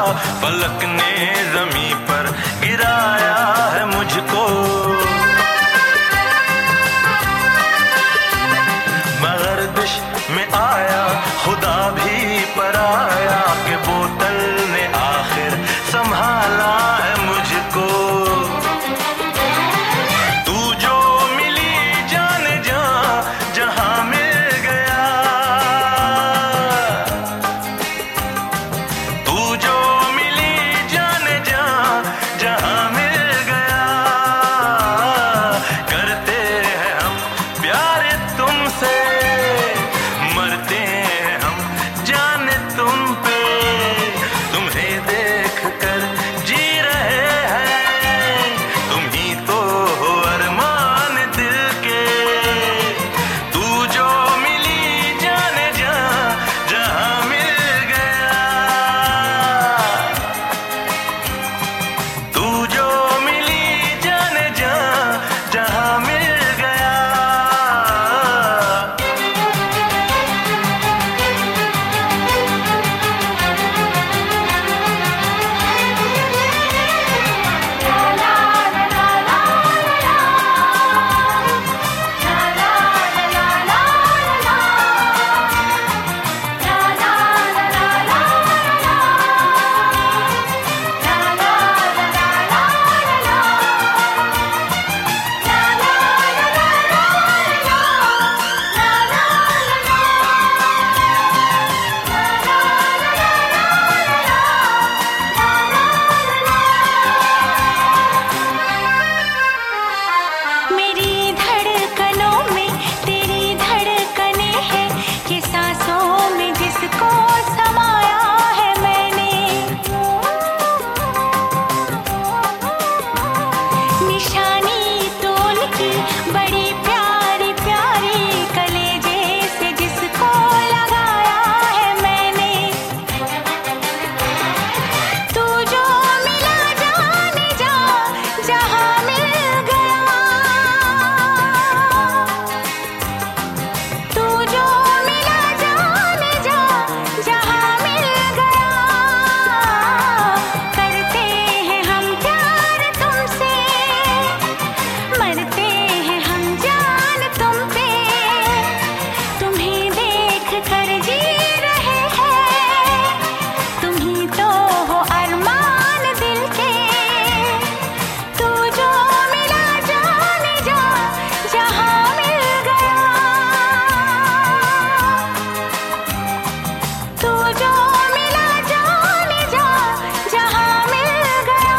फलक ने ज़मीं पर गिराया है मुझको। मगरदिश में आया खुदा भी पराया के बोतल ने आखिर संभाला है मुझको। तू जो मिली जान जा जहां मिल गया, तू जो मिली जान जा जहां मिल गया। करते हैं हम प्यार तुमसे, मरते हैं हम जाने तुम पे। तुम्हें देख कर जी रहे हैं, तुम ही तो हो अरमान दिल के। तू जो मिली जाने जा जहां मिल गया, तू जो मिली जाने जा जहां मिल गया। मेरी धड़कनों में तेरी धड़कने हैं, ये सांसों में जिसको समाया है मैंने। निशानी तो उनकी बड़ी प्यारी प्यारी, कलेजे से जिसको लगाया है मैंने। तू जो मिला जाने जा जहां मिल गया, तू जो मिला जाने जा जहां मिल गया। करते हैं हम प्यार तुमसे, मरते हैं हम जान तुम पे। तुम्हें देख कर जी रहे हैं, तुम ही तो हो अरमान दिल के। तू जो मिला जाने जा जहां मिल गया, तू जो मिला जाने जा जहां मिल गया।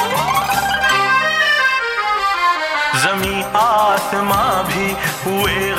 ज़मीं आसमां भी हुए